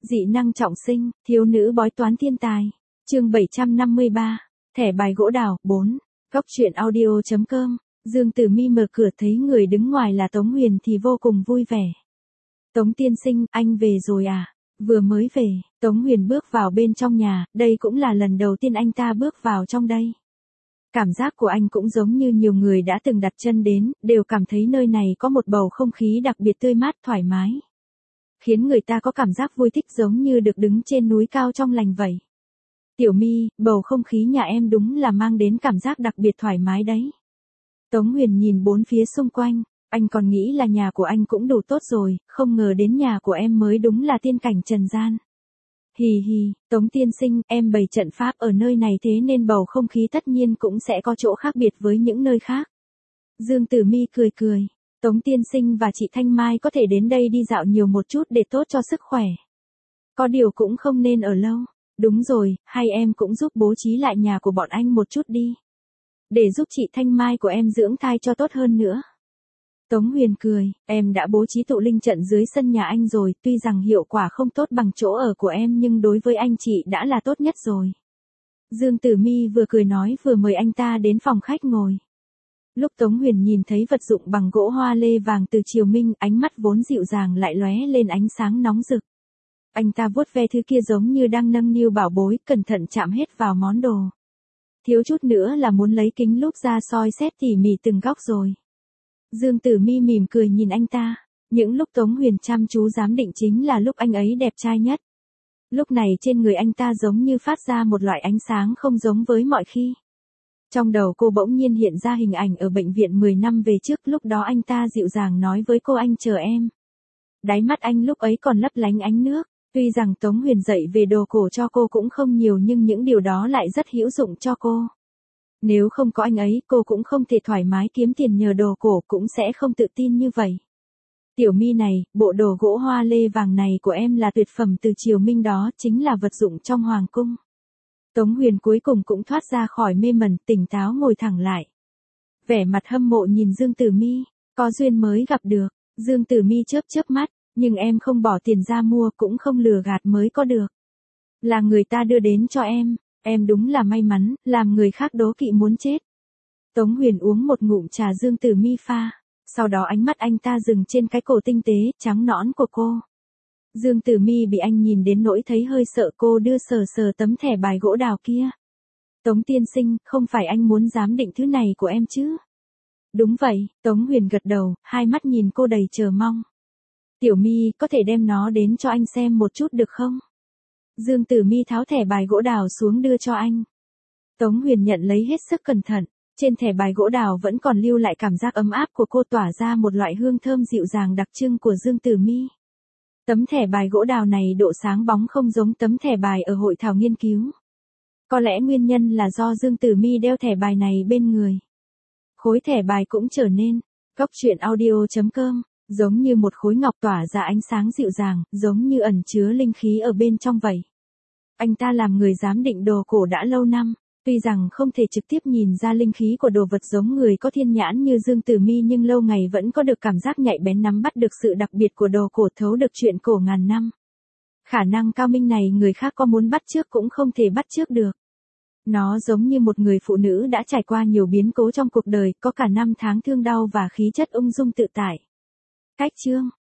Dị năng trọng sinh, thiếu nữ bói toán thiên tài. Chương 753. Thẻ bài gỗ đào 4. Góc truyện audio.com. Dương Tử Mi mở cửa thấy người đứng ngoài là Tống Huyền thì vô cùng vui vẻ. Tống tiên sinh, anh về rồi à? Vừa mới về, Tống Huyền bước vào bên trong nhà, đây cũng là lần đầu tiên anh ta bước vào trong đây. Cảm giác của anh cũng giống như nhiều người đã từng đặt chân đến, đều cảm thấy nơi này có một bầu không khí đặc biệt tươi mát thoải mái. Khiến người ta có cảm giác vui thích giống như được đứng trên núi cao trong lành vậy. Tiểu Mi, bầu không khí nhà em đúng là mang đến cảm giác đặc biệt thoải mái đấy. Tống Huyền nhìn bốn phía xung quanh, anh còn nghĩ là nhà của anh cũng đủ tốt rồi, không ngờ đến nhà của em mới đúng là tiên cảnh trần gian. Hì hì, Tống tiên sinh, em bày trận pháp ở nơi này thế nên bầu không khí tất nhiên cũng sẽ có chỗ khác biệt với những nơi khác. Dương Tử Mi cười cười, Tống tiên sinh và chị Thanh Mai có thể đến đây đi dạo nhiều một chút để tốt cho sức khỏe. Có điều cũng không nên ở lâu. Đúng rồi, hai em cũng giúp bố trí lại nhà của bọn anh một chút đi. Để giúp chị Thanh Mai của em dưỡng thai cho tốt hơn nữa. Tống Huyền cười, em đã bố trí tụ linh trận dưới sân nhà anh rồi, tuy rằng hiệu quả không tốt bằng chỗ ở của em nhưng đối với anh chị đã là tốt nhất rồi. Dương Tử Mi vừa cười nói vừa mời anh ta đến phòng khách ngồi. Lúc Tống Huyền nhìn thấy vật dụng bằng gỗ hoa lê vàng từ Triều Minh, ánh mắt vốn dịu dàng lại lóe lên ánh sáng nóng rực. Anh ta vuốt ve thứ kia giống như đang nâng niu bảo bối, cẩn thận chạm hết vào món đồ. Thiếu chút nữa là muốn lấy kính lúp ra soi xét tỉ mỉ từng góc rồi. Dương Tử Mi mỉm cười nhìn anh ta. Những lúc Tống Huyền chăm chú giám định chính là lúc anh ấy đẹp trai nhất. Lúc này trên người anh ta giống như phát ra một loại ánh sáng không giống với mọi khi. Trong đầu cô bỗng nhiên hiện ra hình ảnh ở bệnh viện 10 năm về trước, lúc đó anh ta dịu dàng nói với cô anh chờ em. Đáy mắt anh lúc ấy còn lấp lánh ánh nước. Tuy rằng Tống Huyền dạy về đồ cổ cho cô cũng không nhiều nhưng những điều đó lại rất hữu dụng cho cô. Nếu không có anh ấy cô cũng không thể thoải mái kiếm tiền nhờ đồ cổ, cũng sẽ không tự tin như vậy. Tiểu Mi này, bộ đồ gỗ hoa lê vàng này của em là tuyệt phẩm từ Triều Minh đó, chính là vật dụng trong hoàng cung. Tống Huyền cuối cùng cũng thoát ra khỏi mê mẩn, tỉnh táo ngồi thẳng lại. Vẻ mặt hâm mộ nhìn Dương Tử Mi, có duyên mới gặp được. Dương Tử Mi chớp chớp mắt. Nhưng em không bỏ tiền ra mua cũng không lừa gạt mới có được. Là người ta đưa đến cho em đúng là may mắn, làm người khác đố kỵ muốn chết. Tống Huyền uống một ngụm trà Dương Tử Mi pha, sau đó ánh mắt anh ta dừng trên cái cổ tinh tế, trắng nõn của cô. Dương Tử Mi bị anh nhìn đến nỗi thấy hơi sợ, cô đưa sờ sờ tấm thẻ bài gỗ đào kia. Tống tiên sinh, không phải anh muốn giám định thứ này của em chứ? Đúng vậy, Tống Huyền gật đầu, hai mắt nhìn cô đầy chờ mong. Tiểu Mi, có thể đem nó đến cho anh xem một chút được không? Dương Tử Mi tháo thẻ bài gỗ đào xuống đưa cho anh. Tống Huyền nhận lấy hết sức cẩn thận. Trên thẻ bài gỗ đào vẫn còn lưu lại cảm giác ấm áp của cô, tỏa ra một loại hương thơm dịu dàng đặc trưng của Dương Tử Mi. Tấm thẻ bài gỗ đào này độ sáng bóng không giống tấm thẻ bài ở hội thảo nghiên cứu. Có lẽ nguyên nhân là do Dương Tử Mi đeo thẻ bài này bên người. Khối thẻ bài cũng trở nên góc truyện audio.com. Giống như một khối ngọc tỏa ra ánh sáng dịu dàng, giống như ẩn chứa linh khí ở bên trong vậy. Anh ta làm người giám định đồ cổ đã lâu năm, tuy rằng không thể trực tiếp nhìn ra linh khí của đồ vật giống người có thiên nhãn như Dương Tử Mi nhưng lâu ngày vẫn có được cảm giác nhạy bén nắm bắt được sự đặc biệt của đồ cổ, thấu được chuyện cổ ngàn năm. Khả năng cao minh này người khác có muốn bắt chước cũng không thể bắt chước được. Nó giống như một người phụ nữ đã trải qua nhiều biến cố trong cuộc đời, có cả năm tháng thương đau và khí chất ung dung tự tại. Cách chương